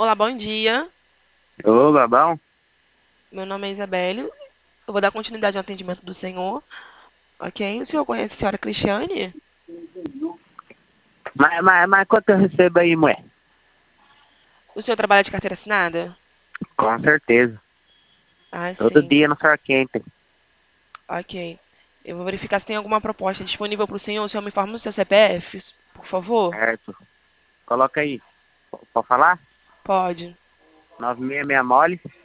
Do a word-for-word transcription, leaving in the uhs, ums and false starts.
Olá, bom dia. Ô, Babão, Meu nome é Isabelle. Eu vou dar continuidade ao atendimento do senhor, ok? O senhor conhece a senhora Cristiane? mas, mas, mas quanto eu recebo aí, mulher? O senhor trabalha de carteira assinada? Com certeza. Ah, Todo sim. dia no Sor Quente. Ok. Eu vou verificar se tem alguma proposta disponível para o senhor. O senhor me informa o seu C P F, por favor? Certo. Coloca aí. P- Pode falar? Pode. nove seis seis mole.